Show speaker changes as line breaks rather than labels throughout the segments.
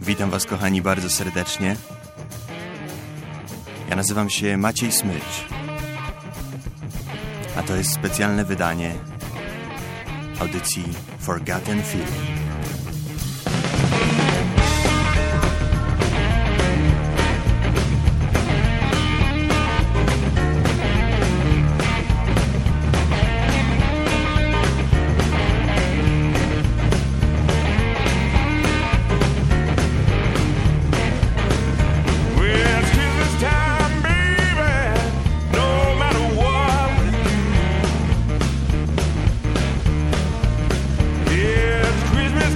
Witam Was, kochani, bardzo serdecznie. Ja nazywam się Maciej Smycz, a to jest specjalne wydanie audycji Forgotten Feeling.
Christmas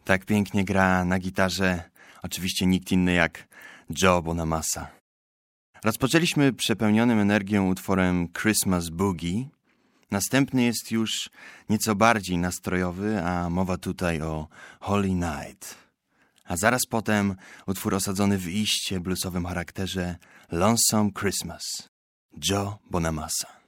Tak pięknie gra na gitarze oczywiście nikt inny jak Joe Bonamassa. Rozpoczęliśmy przepełnionym energią utworem Christmas Boogie. Następny jest już nieco bardziej nastrojowy, a mowa tutaj o Holy Night. A zaraz potem utwór osadzony w iście bluesowym charakterze Lonesome Christmas, Joe Bonamassa.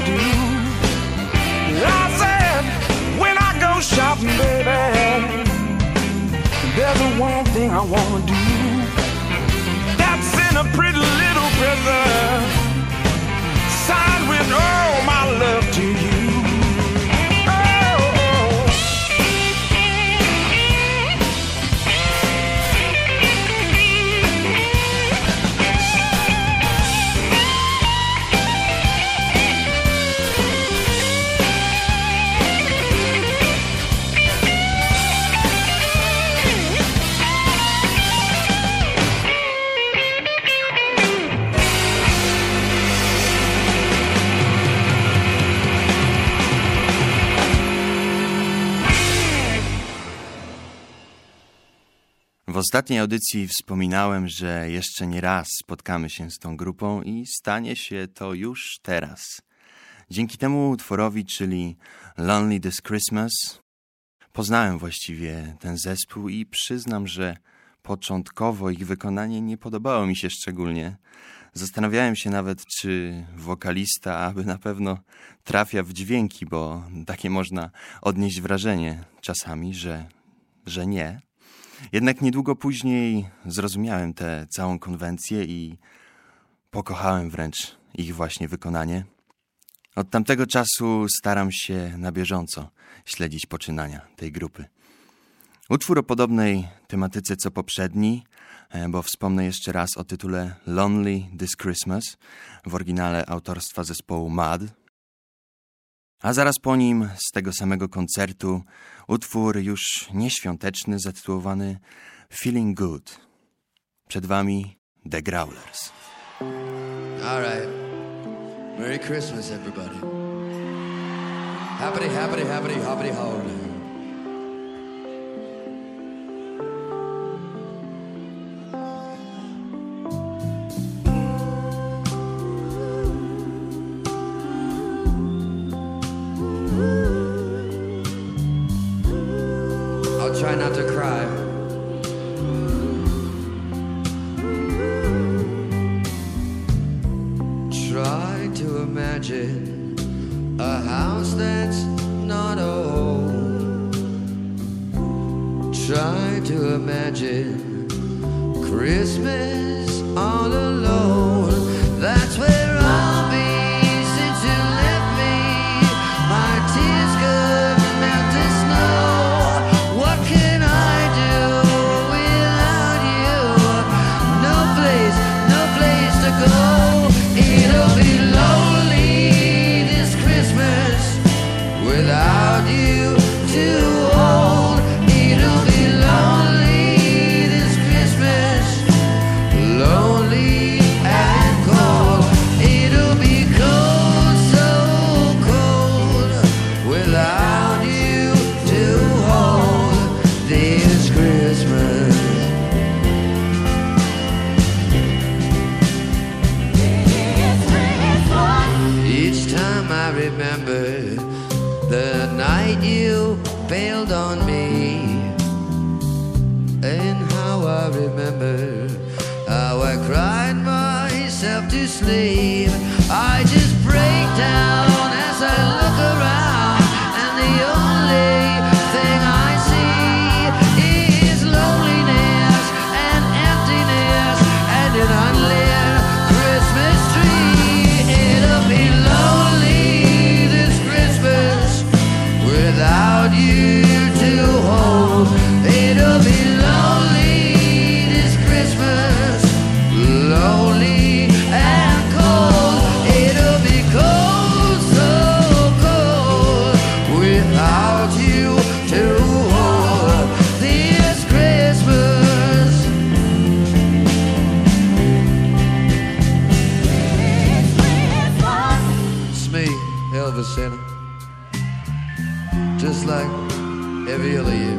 do. I said, when I go shopping, baby, there's one thing I wanna do. That's in a pretty little present, signed with all my love to you.
W ostatniej audycji wspominałem, że jeszcze nie raz spotkamy się z tą grupą i stanie się to już teraz. Dzięki temu utworowi, czyli Lonely This Christmas, poznałem właściwie ten zespół i przyznam, że początkowo ich wykonanie nie podobało mi się szczególnie. Zastanawiałem się nawet, czy wokalista aby na pewno trafia w dźwięki, bo takie można odnieść wrażenie czasami, że nie. Jednak niedługo później zrozumiałem tę całą konwencję i pokochałem wręcz ich właśnie wykonanie. Od tamtego czasu staram się na bieżąco śledzić poczynania tej grupy. Utwór o podobnej tematyce co poprzedni, bo wspomnę jeszcze raz o tytule Lonely This Christmas, w oryginale autorstwa zespołu Mud. A zaraz po nim z tego samego koncertu utwór już nieświąteczny zatytułowany Feeling Good. Przed wami The Growlers.
All right. Merry Christmas, everybody. Happy, happy, happy, happy holiday. Try not to cry. Try to imagine a house that's not a home. Try to imagine Christmas all alone. That's where I'll be since you left me. My tears could melt the snow. What can I do without you? No place to go. It'll be lonely this Christmas without you to hold. It'll be lonely this Christmas, lonely and cold. It'll be cold, so cold without you to hold. This Christmas, each time I remember the night you bailed on me, and how I remember how I cried myself to sleep. I just break down as I look around, and the only thing I see is loneliness and emptiness and an unlit Christmas tree. It'll be lonely this Christmas without you to hold. It'll be lonely this Christmas, lonely and cold. It'll be cold, so cold without you to hold. This Christmas, it's me, Elvis Santa. Just like every other year,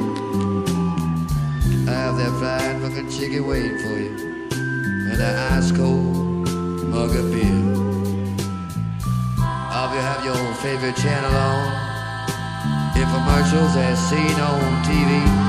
I have that fried fucking chicken waiting for you, and an ice cold mug of beer. I hope you have your favorite channel on, infomercials as seen on TV.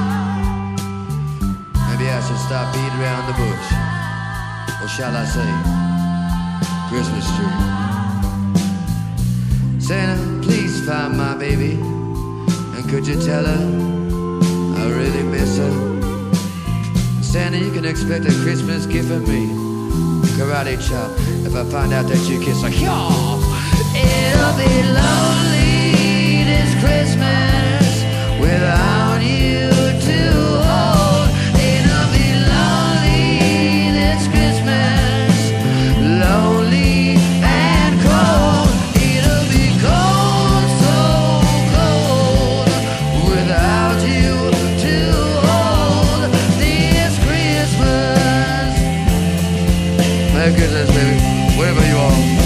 Maybe I should stop beating around the bush, or shall I say, Christmas tree. Santa, please find my baby, and could you tell her I really miss her? Santa, you can expect a Christmas gift from me, karate chop, if I find out that you kiss her. It'll be lonely this Christmas without you to hold. It'll be lonely this Christmas, lonely and cold. It'll be cold, so cold, without you to hold this Christmas. Merry Christmas, baby, wherever you are.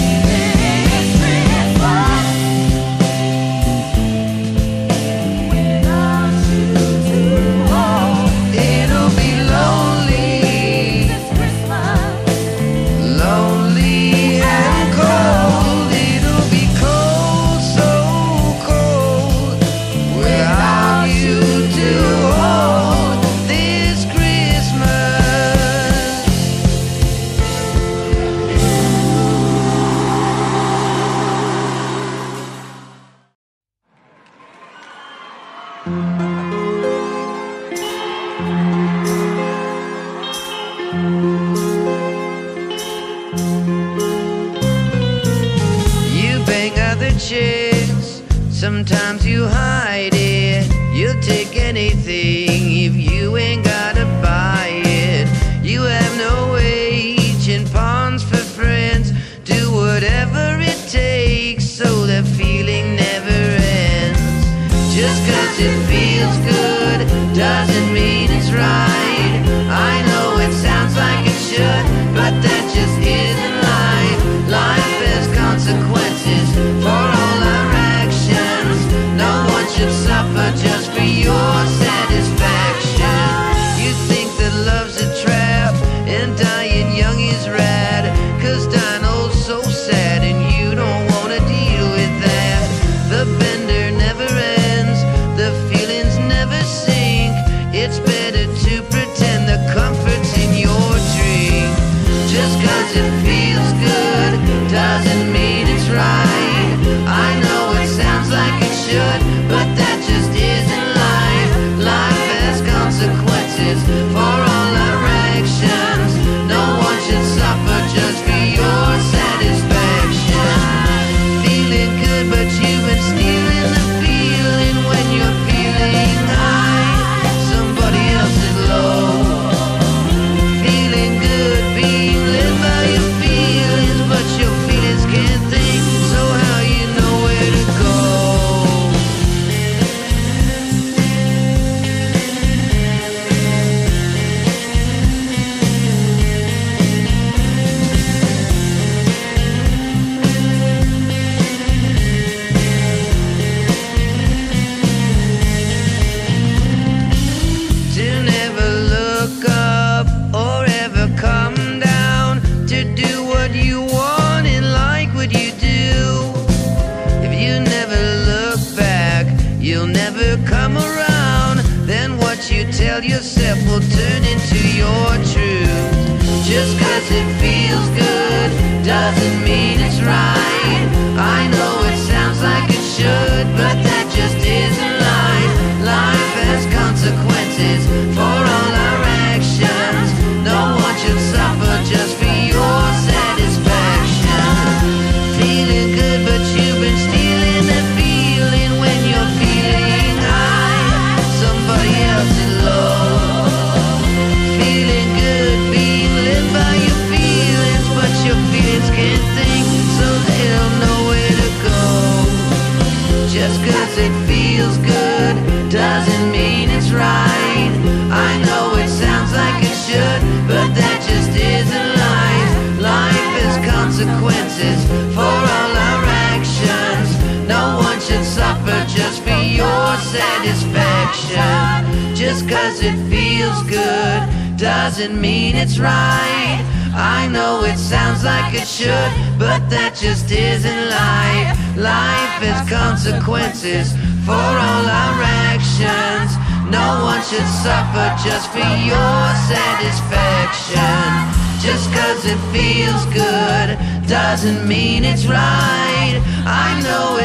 Sometimes you hide it. You'll take anything if you ain't gotta buy it. You have no age and pawns for friends. Do whatever it takes so the feeling never ends. Just 'cause it feels good doesn't mean it's right. I know it sounds like it should, but that just isn't life. Life has consequences for all our actions. No one should suffer just for your satisfaction. You think that love's a trap and dying young is rad, 'cause dying old's so sad and you don't wanna deal with that. The bender never ends, the feelings never sink. It's better to pretend the comfort's in your drink. Just 'cause it feels good doesn't mean it's right. I know it sounds like it should, but that just isn't life. Life has consequences for all our actions. No one should suffer just for your satisfaction. Feeling good, but you've been stealing the feeling when you're feeling high. Somebody else is low. Feeling good, being led by your feelings, but your feelings can't think, so how you know where to go? To never look up or ever come down, to do what you want and like what you do. If you never look back, you'll never come around. Then what you tell yourself will turn into your truth. Just 'cause it feels good doesn't mean it's right. I know it sounds like it should, but that just isn't life. Life has consequences for all our actions. No one should suffer just for your satisfaction. Feeling good, but you've been stealing that feeling when you're feeling high. Somebody else is low. Feeling good, being led by your feelings, but your feelings can't think, so they don't know where to go. Just 'cause it feels good doesn't mean it's right. I know it sounds like it should, but that just isn't life. Life has consequences for all our actions. No one should suffer just for your satisfaction. Just 'cause it feels good doesn't mean it's right. I know it sounds like it should, but that just isn't life. Life has consequences for all our actions. No one should suffer just for your satisfaction. Just 'cause it feels good doesn't mean it's right. I know it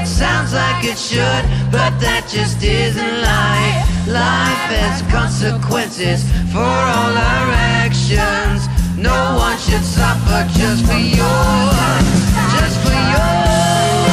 it sounds like it should, but that just isn't life. Life has consequences for all our actions. No one should suffer just for yours, just for yours.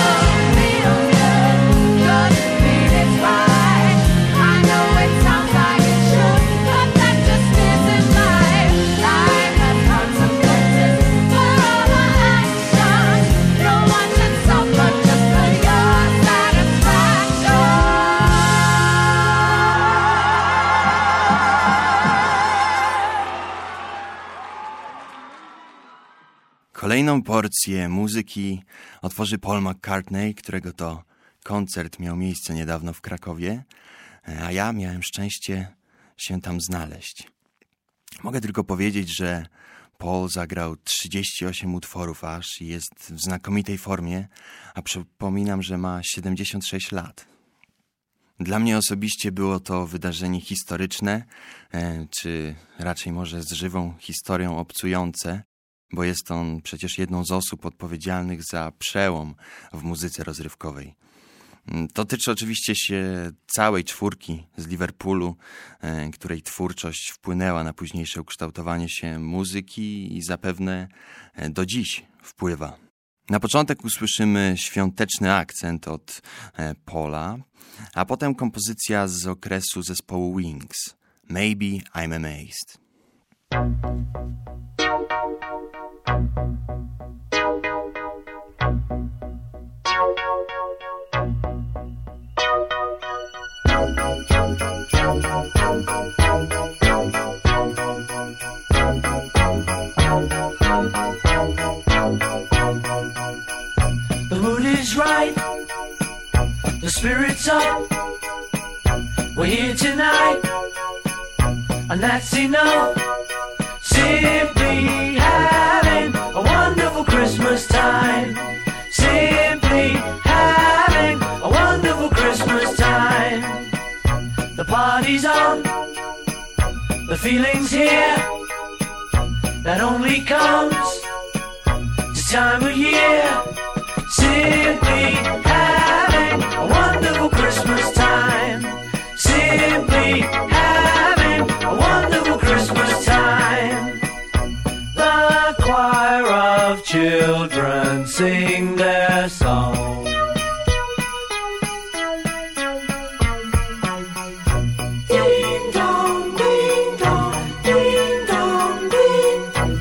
Kolejną porcję muzyki otworzy Paul McCartney, którego to koncert miał miejsce niedawno w Krakowie, a ja miałem szczęście się tam znaleźć. Mogę tylko powiedzieć, że Paul zagrał 38 utworów aż i jest w znakomitej formie, a przypominam, że ma 76 lat. Dla mnie osobiście było to wydarzenie historyczne, czy raczej może z żywą historią obcujące, bo jest on przecież jedną z osób odpowiedzialnych za przełom w muzyce rozrywkowej. Dotyczy oczywiście się całej czwórki z Liverpoolu, której twórczość wpłynęła na późniejsze ukształtowanie się muzyki i zapewne do dziś wpływa. Na początek usłyszymy świąteczny akcent od Paula, a potem kompozycja z okresu zespołu Wings, Maybe I'm Amazed.
The mood is right, the spirit's up. We're here tonight, and that's enough. Simply having a wonderful Christmas time. Simply having a wonderful Christmas time. The party's on, the feeling's here. That only comes this time of year. Simply having a wonderful Christmas time. Simply having a wonderful Christmas time. The choir of children sing their song. Ding dong, ding dong, ding dong, ding.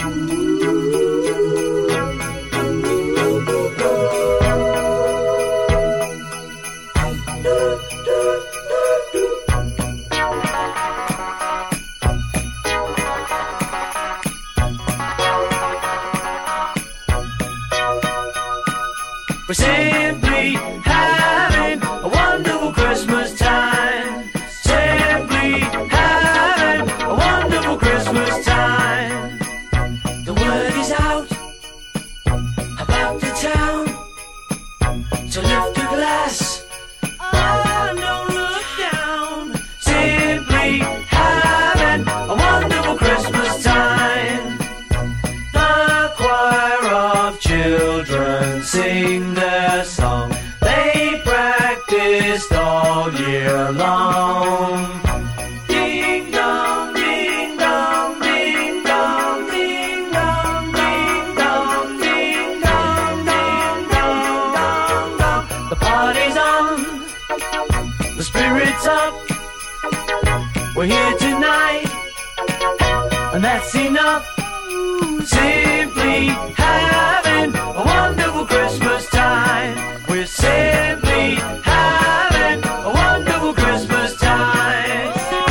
We're simply having a wonderful Christmas time. Simply having a wonderful Christmas time. The word is out about the town, so lift a glass. Oh, don't look down. Simply having a wonderful Christmas time. The choir of children sing their song. They practiced all year long. Ding dong, ding dong, ding dong, ding dong, ding dong, ding dong, ding dong, dong, dong. The party's on, the spirit's up. We're here tonight, and that's enough. Simply having a wonderful Christmas time. We're simply having a wonderful Christmas time.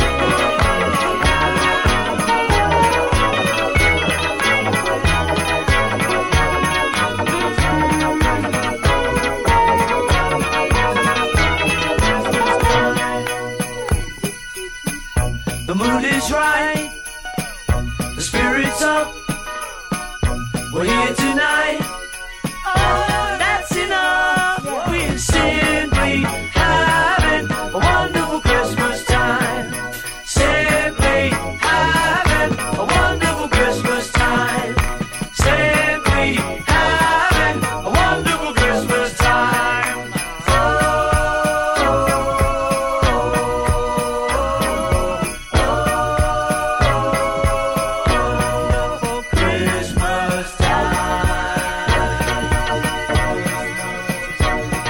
The mood is right, the spirit's up. We're here tonight. Oh, that's enough. We're simply having a wonderful Christmas time. Simply having a wonderful Christmas time. Simply having a wonderful Christmas time.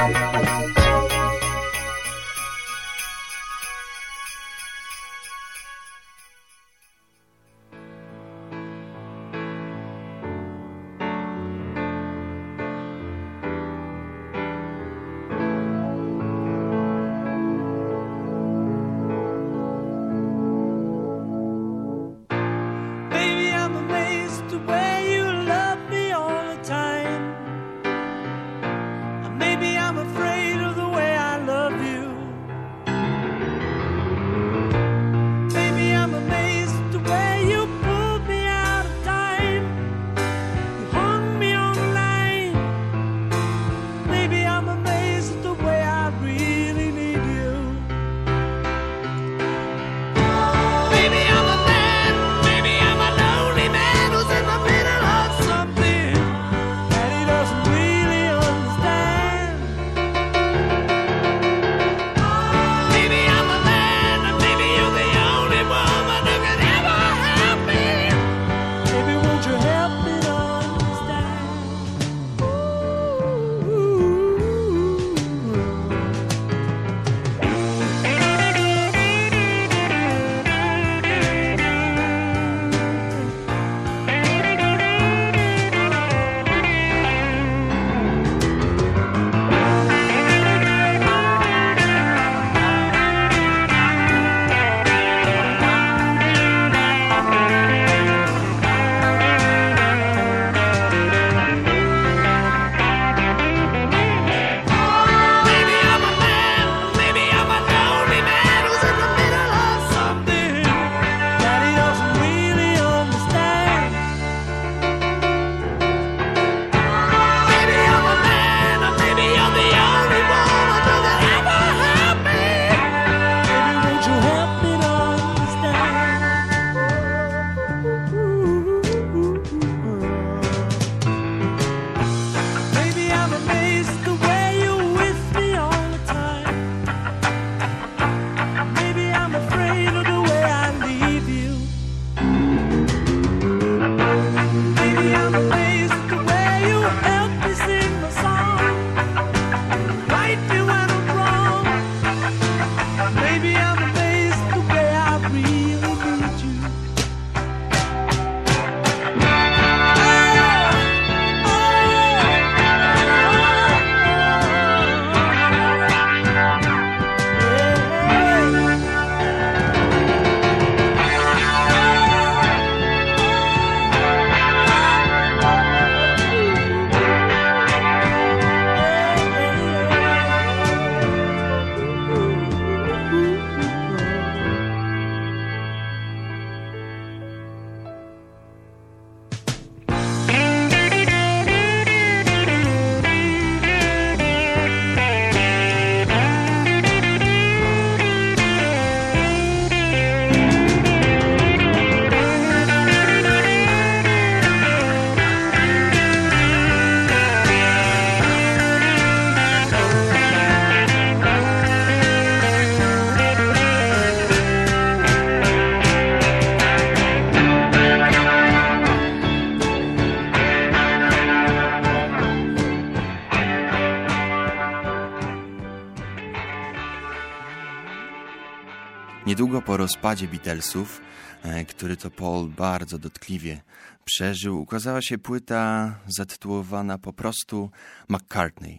Niedługo po rozpadzie Beatlesów, który to Paul bardzo dotkliwie przeżył, ukazała się płyta zatytułowana po prostu McCartney.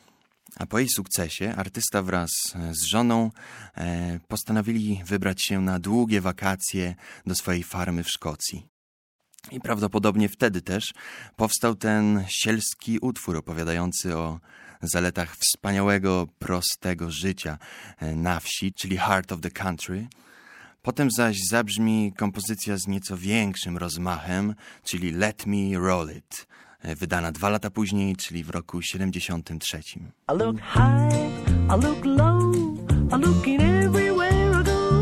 A po jej sukcesie artysta wraz z żoną postanowili wybrać się na długie wakacje do swojej farmy w Szkocji. I prawdopodobnie wtedy też powstał ten sielski utwór opowiadający o zaletach wspaniałego, prostego życia na wsi, czyli Heart of the Country. Potem zaś zabrzmi kompozycja z nieco większym rozmachem, czyli Let Me Roll It, wydana 2 lata później, czyli w roku 73.
I look high, I look low, I looking everywhere I go,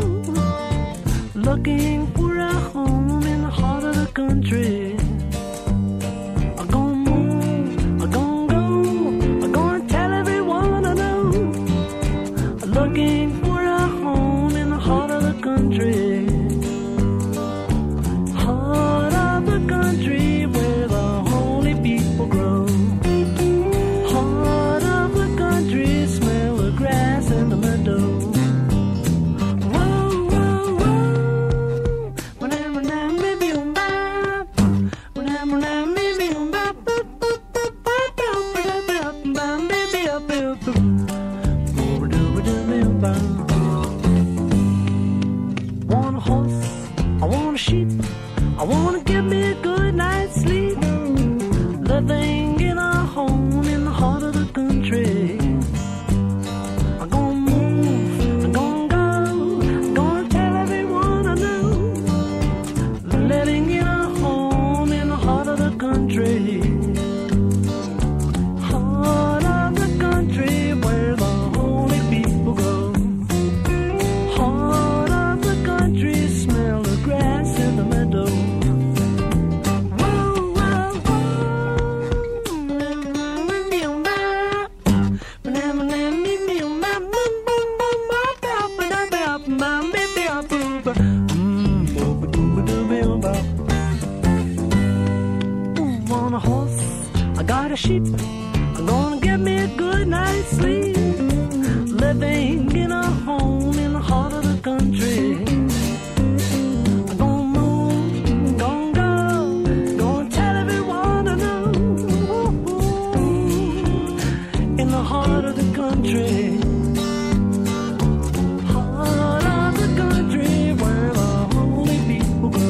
looking for a home in the heart of the country. I'm gonna move, I'm gonna go, I'm gonna tell everyone I know, I'm looking for a home in the heart of the country. Heart of the country where the holy people grow. Heart of the country Want a horse, I want a sheep, I want to give me a good night's sleep. Living in a home in the heart of the country. I'm gonna move, I'm gonna go, I'm gonna tell everyone I know. Living in a home in the heart of the country. Heart of the country where the holy people go. Heart of the country, smell the grass in the meadow. On a horse, I got a sheep, I'm gonna get me a good night's sleep. Living in a home in the heart of the country. I'm gonna move, I'm gonna go, gonna tell everyone I know. In the heart of the country. Heart of the country where the holy people go.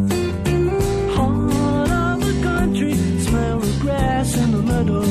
Heart of the country, smell the grass in the meadow.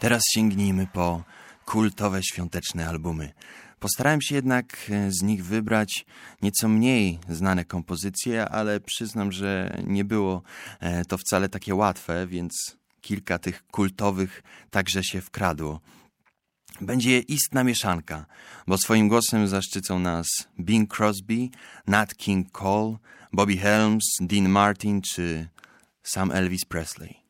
Teraz sięgnijmy po kultowe świąteczne albumy. Postarałem się jednak z nich wybrać nieco mniej znane kompozycje, ale przyznam, że nie było to wcale takie łatwe, więc kilka tych kultowych także się wkradło. Będzie istna mieszanka, bo swoim głosem zaszczycą nas Bing Crosby, Nat King Cole, Bobby Helms, Dean Martin czy sam Elvis Presley.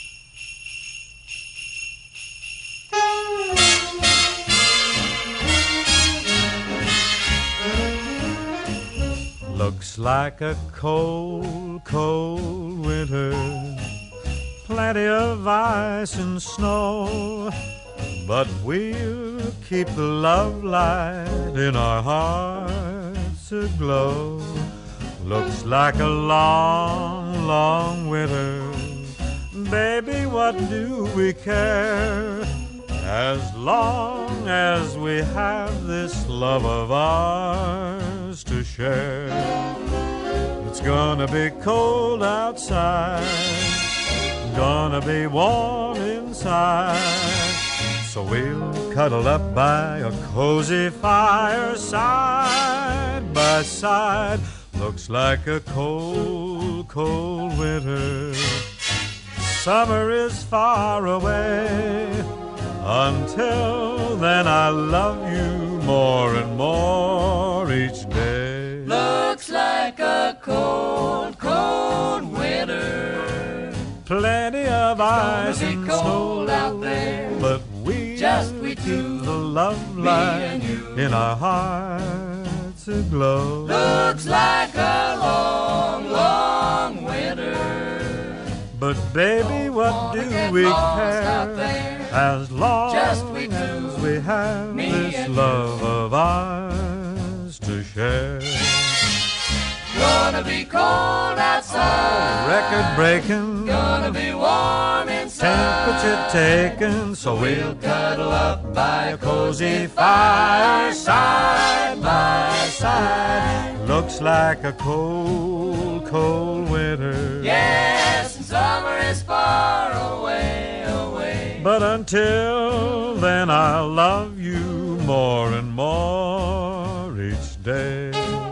Looks like a cold, cold winter, plenty of ice and snow, but we'll keep the love light in our hearts aglow. Looks like a long, long winter, baby, what do we care? As long as we have this love of ours to share. It's gonna be cold outside, gonna be warm inside, so we'll cuddle up by a cozy fire side by side. Looks like a cold, cold winter. Summer is far away. Until then I love you more and more each day.
Looks like a cold, cold winter.
Plenty of ice and
cold
snow
out there,
but we
keep
the love light in our hearts aglow.
Looks like a long, long winter.
But baby, what do we care? As long as we have this love of ours to share.
Gonna be cold outside,
record breaking,
gonna be warm inside,
temperature taken, so we'll cuddle up by a cozy fire side by side. Looks like a cold, cold winter.
Yes, and summer is far away, away.
But until then I'll love you more and more each day.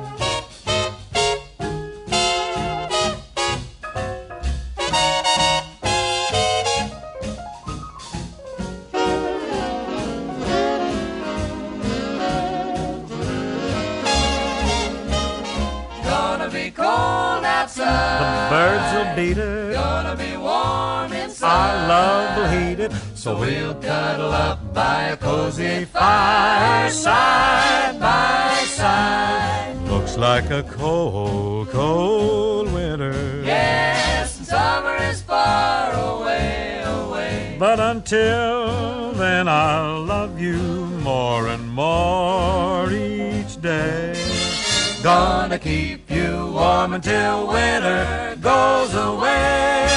Gonna be cold outside,
the birds will beat it,
gonna be warm inside,
our love will heat it, so we'll cuddle up by a cozy fire side by side. Looks like a cold, cold winter.
Yes, and summer is far away, away.
But until then I'll love you more and more each day. Gonna keep you warm until winter goes away.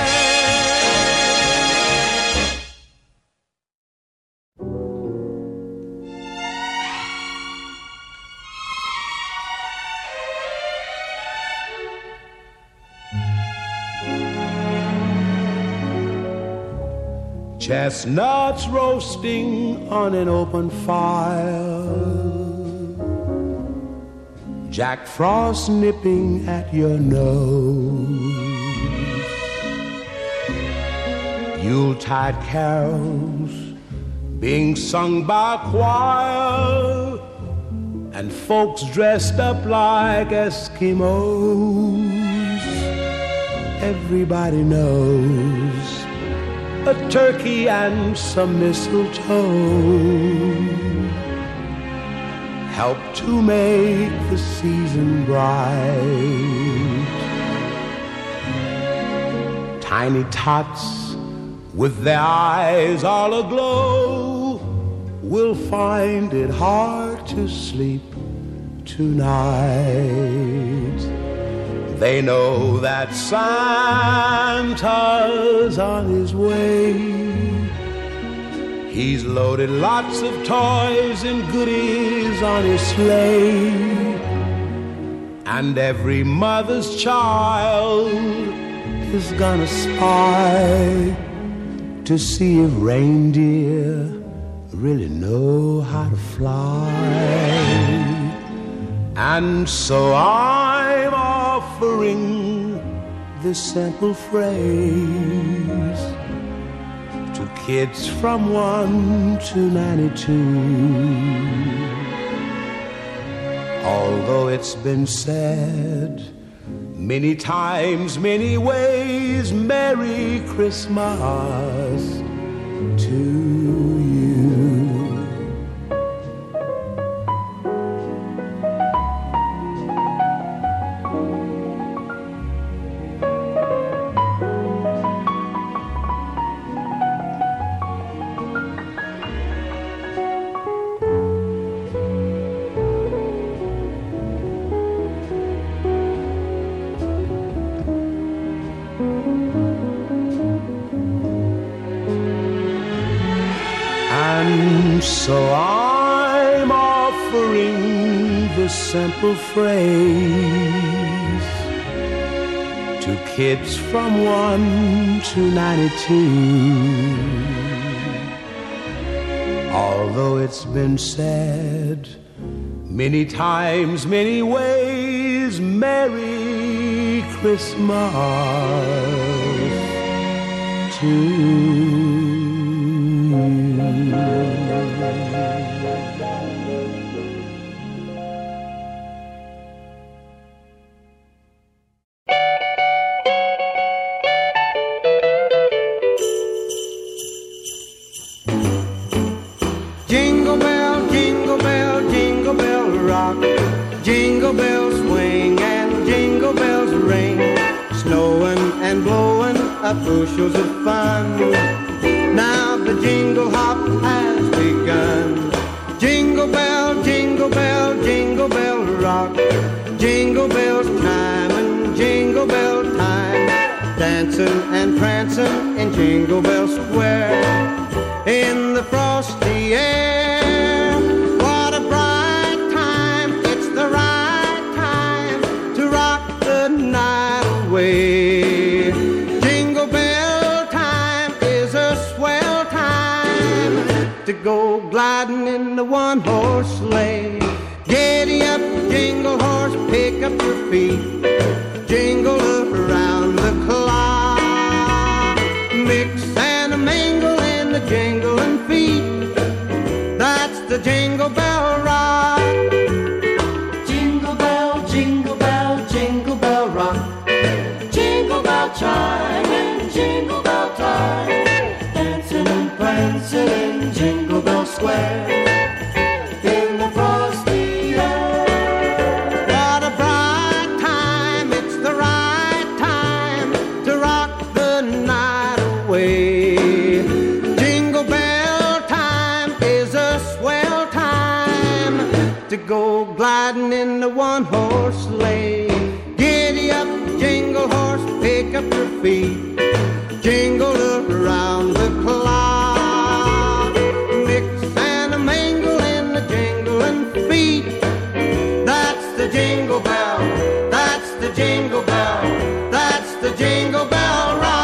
Chestnuts roasting on an open fire, Jack Frost nipping at your nose, Yuletide carols being sung by a choir, and folks dressed up like Eskimos. Everybody knows a turkey and some mistletoe help to make the season bright. Tiny tots with their eyes all aglow will find it hard to sleep tonight. They know that Santa's on his way. He's loaded lots of toys and goodies on his sleigh, and every mother's child is gonna spy to see if reindeer really know how to fly. And so I'm offering this simple phrase to kids from 1 to 92. Although it's been said many times, many ways, Merry Christmas to you. So I'm offering this simple phrase to kids from 1 to 92. Although it's been said many times, many ways, Merry Christmas to you.
Jingle bell, jingle bell, jingle bell rock. Jingle bells swing and jingle bells ring. Snowing and blowing up bushels of fun. Now the jingle hop has begun. Jingle bell, jingle bell, jingle bell rock. Jingle bells time and jingle bell time. Dancing and prancing in Jingle Bell Square. In the frosty air, what a bright time. It's the right time to rock the night away. Jingle bell time is a swell time to go gliding in the one-horse sleigh. Giddy up, jingle horse, pick up your feet. Jingle around the clock. Mix and a mingle in the jingling feet. That's the Jingle Bell Rock. Jingle bell, jingle bell, jingle bell rock. Jingle bell chime and jingle bell time. Dancing and prancing in Jingle Bell Square. In the frosty air. What a bright time, it's the right time to rock the night away. Jingle bell time is a swell time to go gliding in the one-horse sleigh. Giddy up, jingle horse, pick up your feet. Jingle around the clock. Mix and a mingle in the jingling feet. That's the jingle bell, that's the jingle bell, that's the Jingle Bell Rock.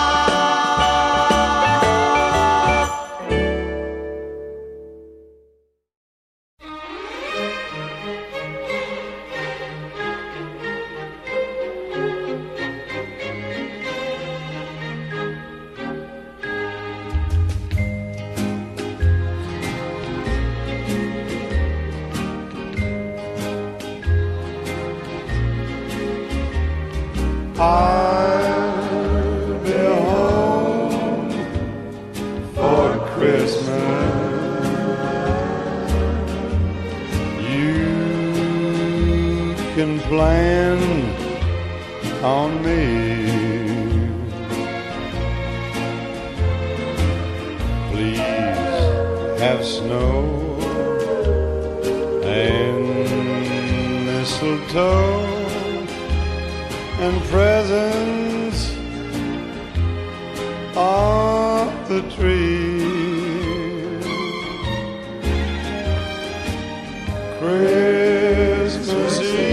I'll be home for Christmas. You can plan on me. Please have snow and mistletoe and presents on the tree. Christmas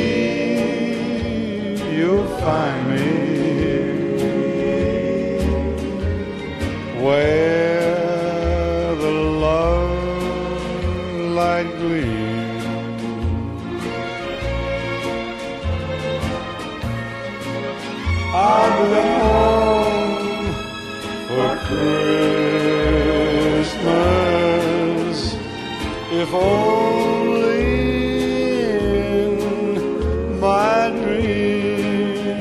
Eve, you'll find me where
be home for Christmas, if only in my dream.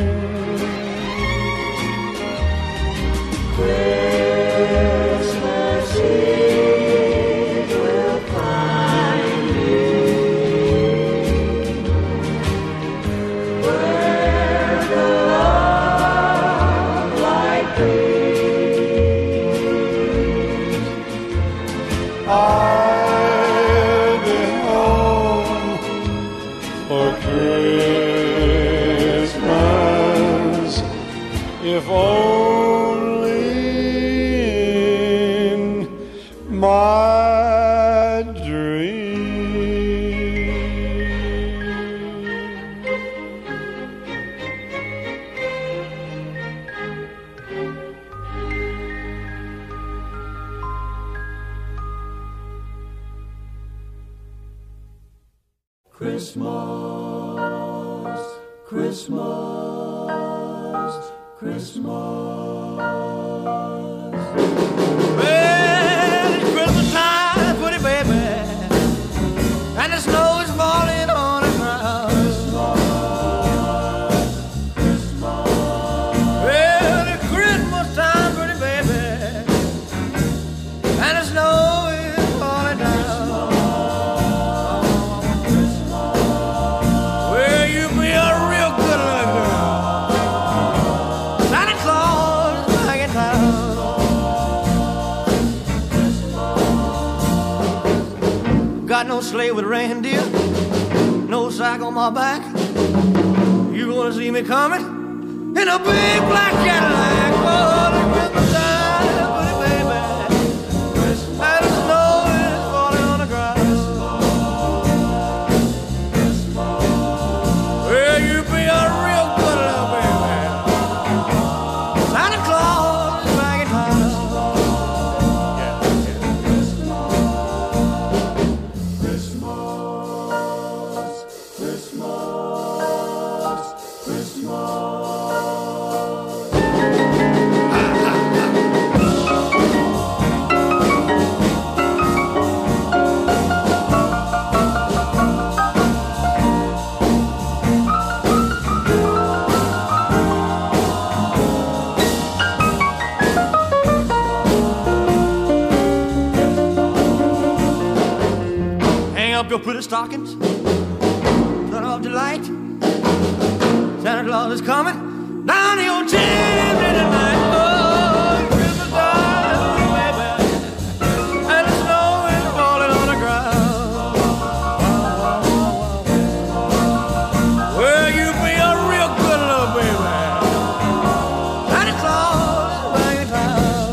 Christmas Eve will find me where the love light gleams. I'll be home for Christmas, if only in my dream. Christmas, Christmas, Christmas. Well, it's Christmas time, pretty baby, and the snow is falling on the ground. Well, it's Christmas time, pretty baby, and the snow is falling down. Well, you be a real good little girl. Santa Claus is back in town. Got no sleigh with reindeer, no sack on my back. You gonna see me coming in a big black Cadillac. Oh, the Christmas time, pretty baby, and the snow is falling on the ground. Well, you be a real good little baby. Santa Claus is back in town. Hang up your pretty stockings, turn off the light. Santa Claus is coming down your chimney tonight. Oh, Christmas time, baby, and the snow is falling on the ground. Well, you be a real good little baby. Santa Claus is back in town.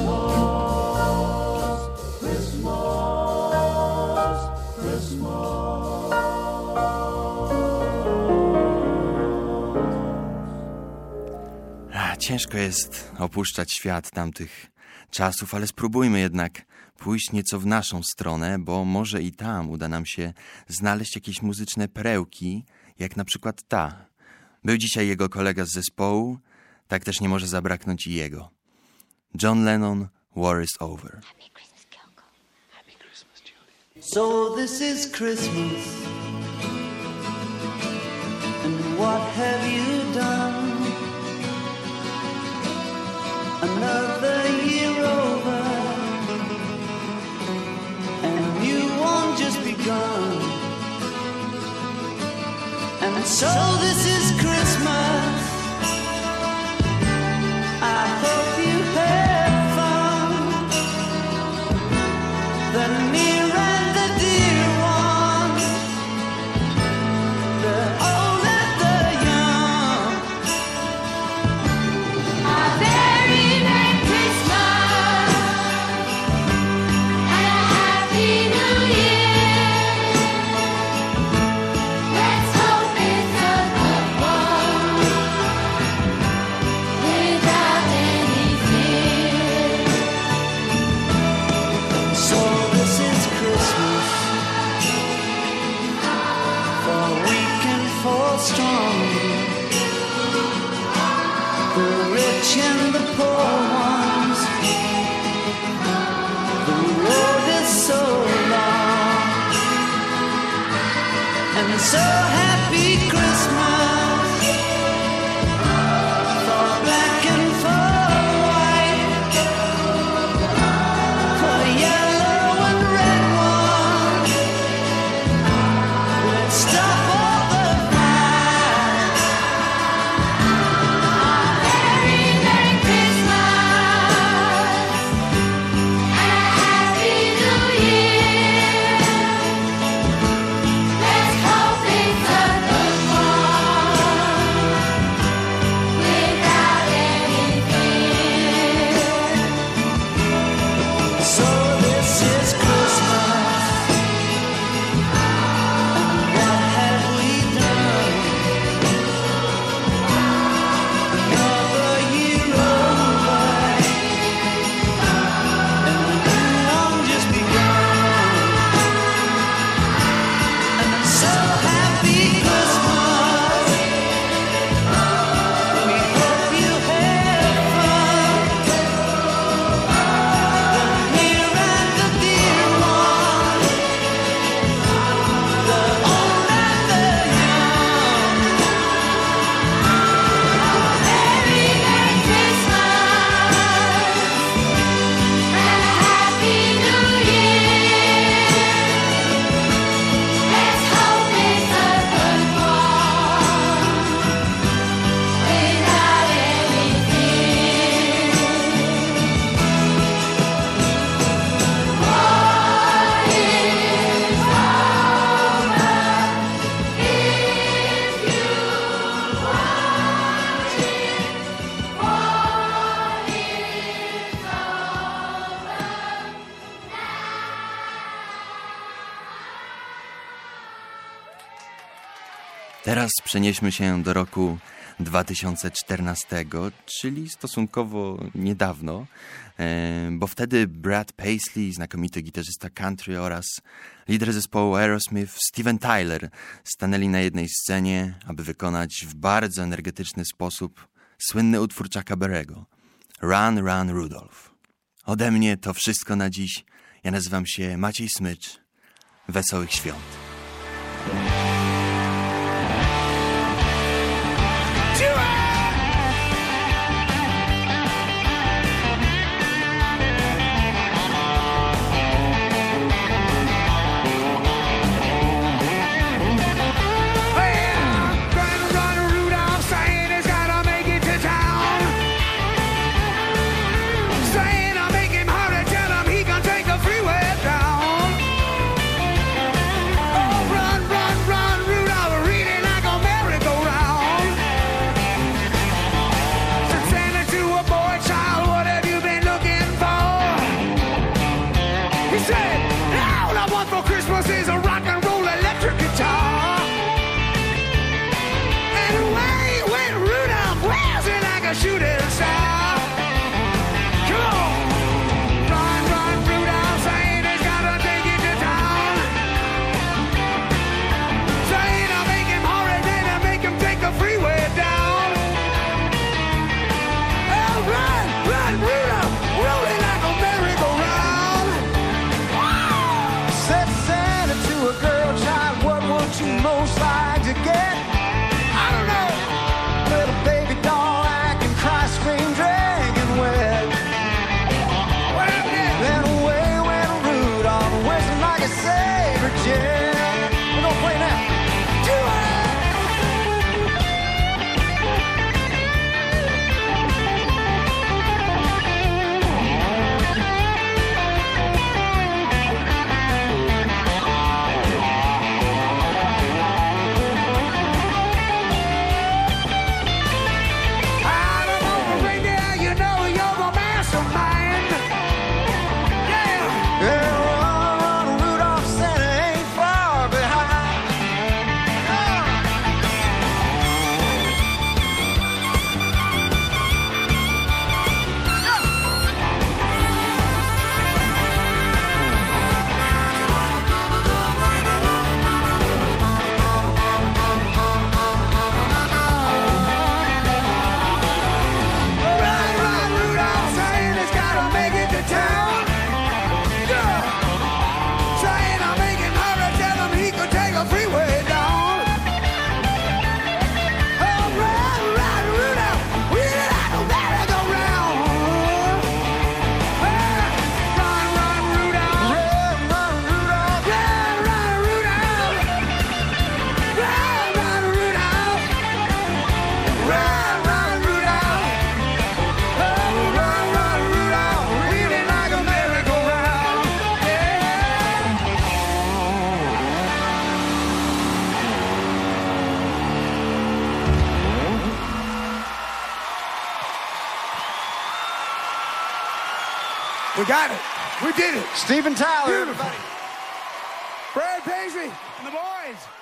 Ciężko jest opuszczać świat tamtych czasów, ale spróbujmy jednak pójść nieco w naszą stronę, bo może i tam uda nam się znaleźć jakieś muzyczne perełki, jak na przykład ta. Był dzisiaj jego kolega z zespołu, tak też nie może zabraknąć i jego. John Lennon, War is Over.
So this is Christmas, and what have you done? Another year over, and a new one just begun. And so this is Christmas. I hope you have fun. The near and the dear ones, the old and the young.
A very Merry Christmas and a Happy New Year. Let's hope it's a good
Teraz przenieśmy się do roku 2014, czyli stosunkowo niedawno, bo wtedy Brad Paisley, znakomity gitarzysta country oraz lider zespołu Aerosmith Steven Tyler stanęli na jednej scenie, aby wykonać w bardzo energetyczny sposób słynny utwór Chucka Berry'ego Run, Run, Rudolph. Ode mnie to wszystko na dziś. Ja nazywam się Maciej Smycz. Wesołych świąt.
Most like to get, I don't know, little baby doll acting cry, scream, dragging wet. Then away went Rudolph, whistling like a saber jet. We're gonna play now. Do it!
We got it. We did it.
Steven Tyler.
Beautiful. Brad Paisley and the boys.